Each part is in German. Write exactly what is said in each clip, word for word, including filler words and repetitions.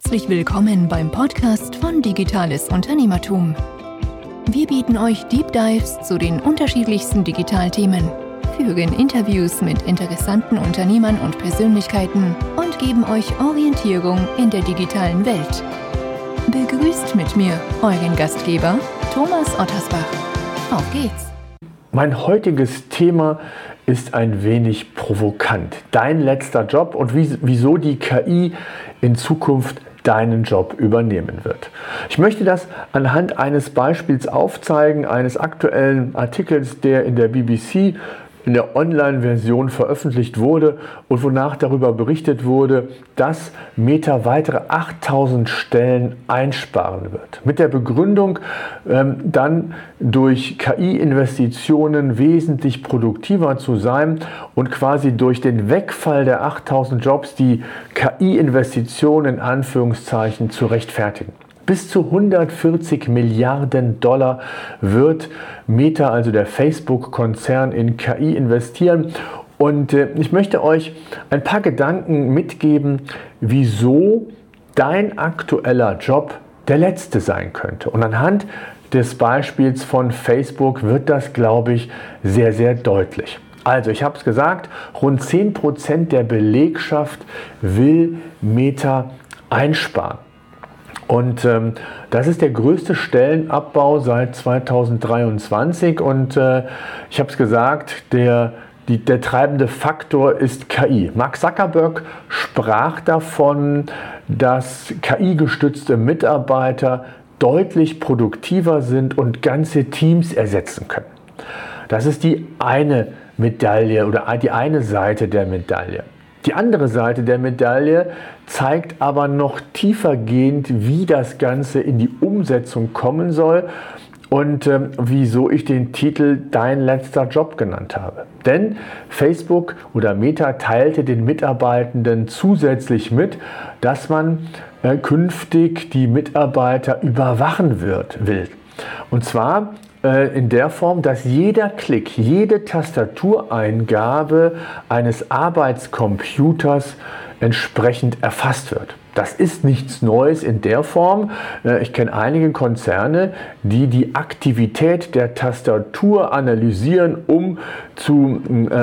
Herzlich willkommen beim Podcast von Digitales Unternehmertum. Wir bieten euch Deep Dives zu den unterschiedlichsten Digitalthemen, führen Interviews mit interessanten Unternehmern und Persönlichkeiten und geben euch Orientierung in der digitalen Welt. Begrüßt mit mir euren Gastgeber Thomas Ottersbach. Auf geht's! Mein heutiges Thema ist ein wenig provokant. Dein letzter Job und wieso die K I in Zukunft deinen Job übernehmen wird. Ich möchte das anhand eines Beispiels aufzeigen, eines aktuellen Artikels, der in der B B C in der Online-Version veröffentlicht wurde und wonach darüber berichtet wurde, dass Meta weitere achttausend Stellen einsparen wird. Mit der Begründung, ähm, dann durch K I-Investitionen wesentlich produktiver zu sein und quasi durch den Wegfall der achttausend Jobs die K I-Investitionen in Anführungszeichen zu rechtfertigen. Bis zu hundertvierzig Milliarden Dollar wird Meta, also der Facebook-Konzern, in K I investieren. Und äh, ich möchte euch ein paar Gedanken mitgeben, wieso dein aktueller Job der letzte sein könnte. Und anhand des Beispiels von Facebook wird das, glaube ich, sehr, sehr deutlich. Also, ich habe es gesagt, rund zehn Prozent der Belegschaft will Meta einsparen. Und ähm, das ist der größte Stellenabbau seit zweitausenddreiundzwanzig und äh, ich habe es gesagt, der, die, der treibende Faktor ist K I. Mark Zuckerberg sprach davon, dass K I-gestützte Mitarbeiter deutlich produktiver sind und ganze Teams ersetzen können. Das ist die eine Medaille oder die eine Seite der Medaille. Die andere Seite der Medaille zeigt aber noch tiefergehend, wie das Ganze in die Umsetzung kommen soll und äh, wieso ich den Titel Dein letzter Job genannt habe. Denn Facebook oder Meta teilte den Mitarbeitenden zusätzlich mit, dass man äh, künftig die Mitarbeiter überwachen wird, will. Und zwar in der Form, dass jeder Klick, jede Tastatureingabe eines Arbeitscomputers entsprechend erfasst wird. Das ist nichts Neues in der Form. Ich kenne einige Konzerne, die die Aktivität der Tastatur analysieren, um zu,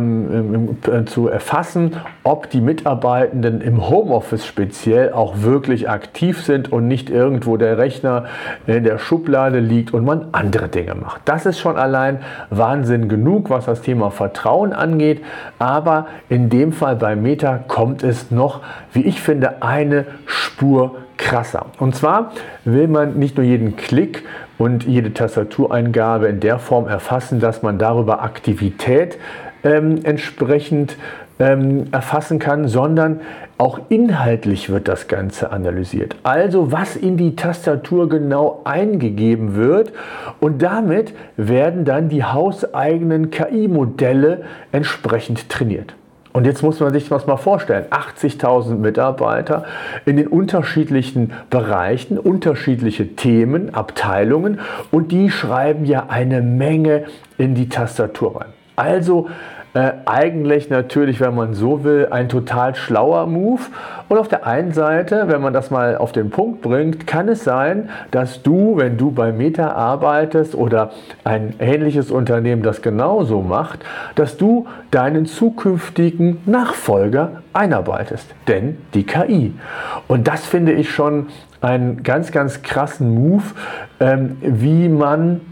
ähm, äh, zu erfassen, ob die Mitarbeitenden im Homeoffice speziell auch wirklich aktiv sind und nicht irgendwo der Rechner in der Schublade liegt und man andere Dinge macht. Das ist schon allein Wahnsinn genug, was das Thema Vertrauen angeht. Aber in dem Fall bei Meta kommt es noch, wie ich finde, eine Spur krasser. Und zwar will man nicht nur jeden Klick und jede Tastatureingabe in der Form erfassen, dass man darüber Aktivität ähm, entsprechend ähm, erfassen kann, sondern auch inhaltlich wird das Ganze analysiert. Also was in die Tastatur genau eingegeben wird und damit werden dann die hauseigenen K I-Modelle entsprechend trainiert. Und jetzt muss man sich das mal vorstellen, achtzigtausend Mitarbeiter in den unterschiedlichen Bereichen, unterschiedliche Themen, Abteilungen und die schreiben ja eine Menge in die Tastatur rein. Also äh, eigentlich natürlich, wenn man so will, ein total schlauer Move. Und auf der einen Seite, wenn man das mal auf den Punkt bringt, kann es sein, dass du, wenn du bei Meta arbeitest oder ein ähnliches Unternehmen das genauso macht, dass du deinen zukünftigen Nachfolger einarbeitest. Denn die K I. Und das finde ich schon einen ganz, ganz krassen Move, ähm, wie man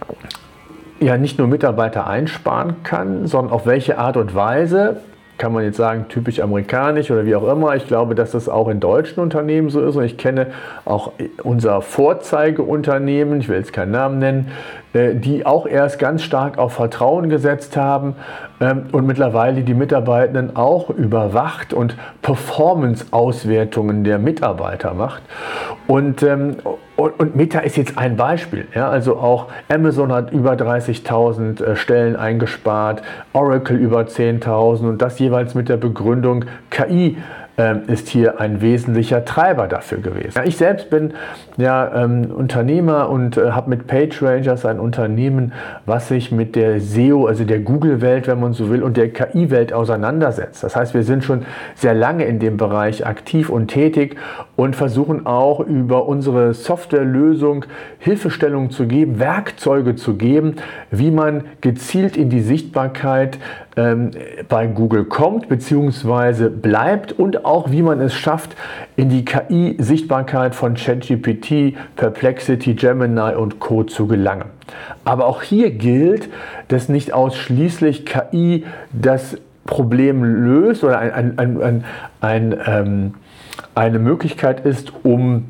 ja nicht nur Mitarbeiter einsparen kann, sondern auf welche Art und Weise, kann man jetzt sagen, typisch amerikanisch oder wie auch immer. Ich glaube, dass das auch in deutschen Unternehmen so ist und ich kenne auch unser Vorzeigeunternehmen, ich will jetzt keinen Namen nennen, die auch erst ganz stark auf Vertrauen gesetzt haben und mittlerweile die Mitarbeitenden auch überwacht und Performance-Auswertungen der Mitarbeiter macht. Und, und, und Meta ist jetzt ein Beispiel. Ja? Also auch Amazon hat über dreißigtausend Stellen eingespart, Oracle über zehntausend und das jeweils mit der Begründung K I ähm, ist hier ein wesentlicher Treiber dafür gewesen. Ja, ich selbst bin ja ähm, Unternehmer und äh, habe mit PageRangers ein Unternehmen, was sich mit der S E O, also der Google-Welt, wenn man so will, und der K I-Welt auseinandersetzt. Das heißt, wir sind schon sehr lange in dem Bereich aktiv und tätig und versuchen auch über unsere Softwarelösung Hilfestellungen zu geben, Werkzeuge zu geben, wie man gezielt in die Sichtbarkeit ähm, bei Google kommt bzw. bleibt und auch wie man es schafft, in die K I-Sichtbarkeit von ChatGPT, Perplexity, Gemini und Co. zu gelangen. Aber auch hier gilt, dass nicht ausschließlich K I das Problem löst oder ein, ein, ein, ein, ein, ähm, eine Möglichkeit ist, um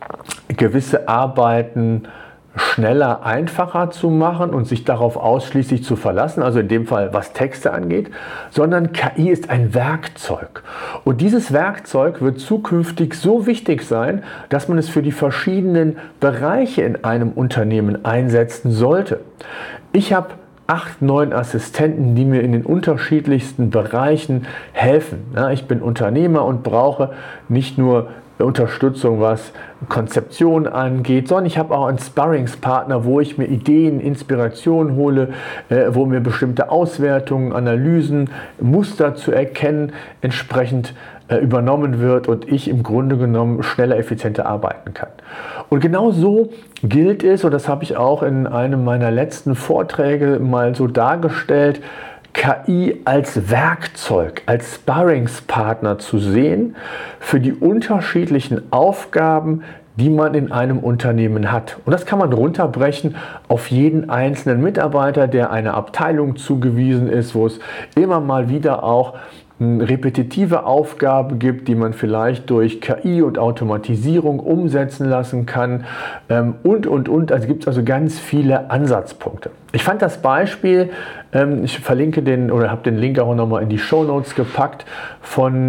gewisse Arbeiten schneller, einfacher zu machen und sich darauf ausschließlich zu verlassen, also in dem Fall was Texte angeht, sondern K I ist ein Werkzeug. Und dieses Werkzeug wird zukünftig so wichtig sein, dass man es für die verschiedenen Bereiche in einem Unternehmen einsetzen sollte. Ich habe acht, neun Assistenten, die mir in den unterschiedlichsten Bereichen helfen. Ja, ich bin Unternehmer und brauche nicht nur Unterstützung, was Konzeption angeht, sondern ich habe auch einen Sparringspartner, wo ich mir Ideen, Inspiration hole, äh, wo mir bestimmte Auswertungen, Analysen, Muster zu erkennen, entsprechend äh, übernommen wird und ich im Grunde genommen schneller, effizienter arbeiten kann. Und genau so gilt es, und das habe ich auch in einem meiner letzten Vorträge mal so dargestellt, K I als Werkzeug, als Sparringspartner zu sehen für die unterschiedlichen Aufgaben, die man in einem Unternehmen hat. Und das kann man runterbrechen auf jeden einzelnen Mitarbeiter, der einer Abteilung zugewiesen ist, wo es immer mal wieder auch repetitive Aufgaben gibt, die man vielleicht durch K I und Automatisierung umsetzen lassen kann und, und, und. Also gibt es also ganz viele Ansatzpunkte. Ich fand das Beispiel, ich verlinke den oder habe den Link auch nochmal in die Shownotes gepackt, von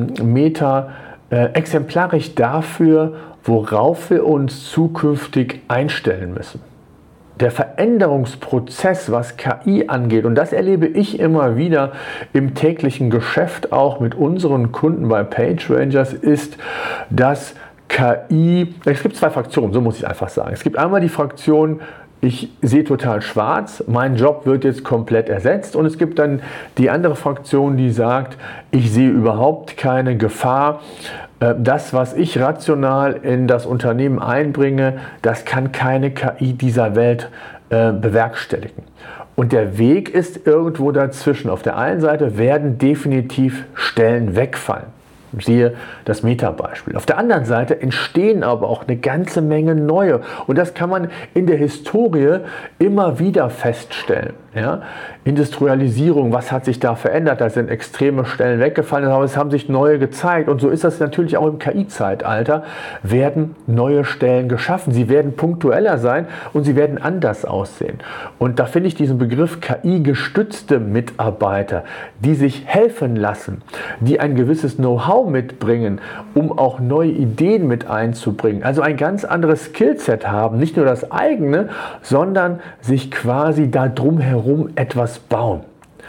Meta exemplarisch dafür, worauf wir uns zukünftig einstellen müssen. Der Veränderungsprozess, was K I angeht, und das erlebe ich immer wieder im täglichen Geschäft auch mit unseren Kunden bei PageRangers, ist, dass K I, es gibt zwei Fraktionen, so muss ich einfach sagen. Es gibt einmal die Fraktion, ich sehe total schwarz, mein Job wird jetzt komplett ersetzt, und es gibt dann die andere Fraktion, die sagt, ich sehe überhaupt keine Gefahr. Das, was ich rational in das Unternehmen einbringe, das kann keine K I dieser Welt äh, bewerkstelligen. Und der Weg ist irgendwo dazwischen. Auf der einen Seite werden definitiv Stellen wegfallen. Siehe das Meta-Beispiel. Auf der anderen Seite entstehen aber auch eine ganze Menge neue. Und das kann man in der Historie immer wieder feststellen. Ja? Industrialisierung, was hat sich da verändert? Da sind extreme Stellen weggefallen, aber es haben sich neue gezeigt. Und so ist das natürlich auch im K I-Zeitalter. Werden neue Stellen geschaffen. Sie werden punktueller sein und sie werden anders aussehen. Und da finde ich diesen Begriff K I-gestützte Mitarbeiter, die sich helfen lassen, die ein gewisses Know-how mitbringen, um auch neue Ideen mit einzubringen. Also ein ganz anderes Skillset haben, nicht nur das eigene, sondern sich quasi da drumherum etwas bauen.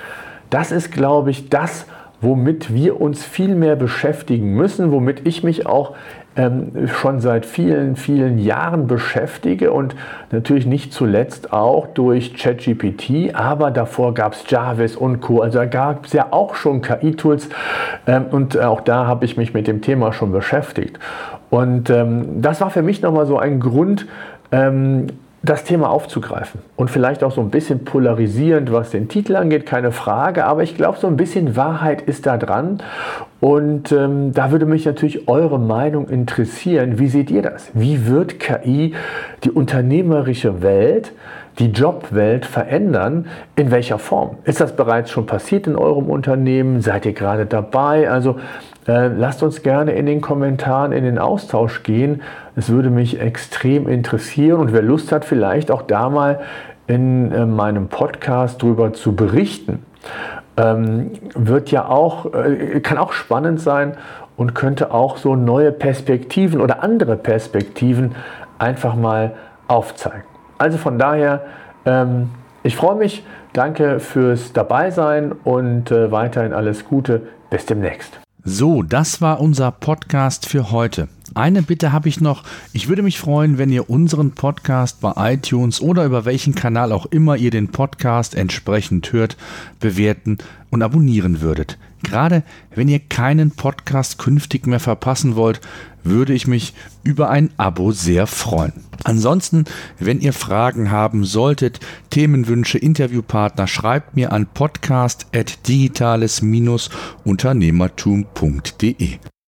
Das ist, glaube ich, das, womit wir uns viel mehr beschäftigen müssen, womit ich mich auch ähm, schon seit vielen, vielen Jahren beschäftige und natürlich nicht zuletzt auch durch ChatGPT, aber davor gab es Jarvis und Co. Also da gab es ja auch schon K I-Tools ähm, und auch da habe ich mich mit dem Thema schon beschäftigt. Und ähm, das war für mich nochmal so ein Grund, ähm, das Thema aufzugreifen und vielleicht auch so ein bisschen polarisierend, was den Titel angeht, keine Frage, aber ich glaube, so ein bisschen Wahrheit ist da dran, und ähm, da würde mich natürlich eure Meinung interessieren. Wie seht ihr das? Wie wird K I die unternehmerische Welt, die Jobwelt verändern? In welcher Form? Ist das bereits schon passiert in eurem Unternehmen? Seid ihr gerade dabei? Also äh, lasst uns gerne in den Kommentaren in den Austausch gehen. Es würde mich extrem interessieren, und wer Lust hat, vielleicht auch da mal in äh, meinem Podcast drüber zu berichten, ähm, wird ja auch, äh, kann auch spannend sein und könnte auch so neue Perspektiven oder andere Perspektiven einfach mal aufzeigen. Also von daher, ähm, ich freue mich, danke fürs Dabeisein und äh, weiterhin alles Gute, bis demnächst. So, das war unser Podcast für heute. Eine Bitte habe ich noch. Ich würde mich freuen, wenn ihr unseren Podcast bei iTunes oder über welchen Kanal auch immer ihr den Podcast entsprechend hört, bewerten und abonnieren würdet. Gerade wenn ihr keinen Podcast künftig mehr verpassen wollt, würde ich mich über ein Abo sehr freuen. Ansonsten, wenn ihr Fragen haben solltet, Themenwünsche, Interviewpartner, schreibt mir an podcast at digitales Unternehmertum punkt de.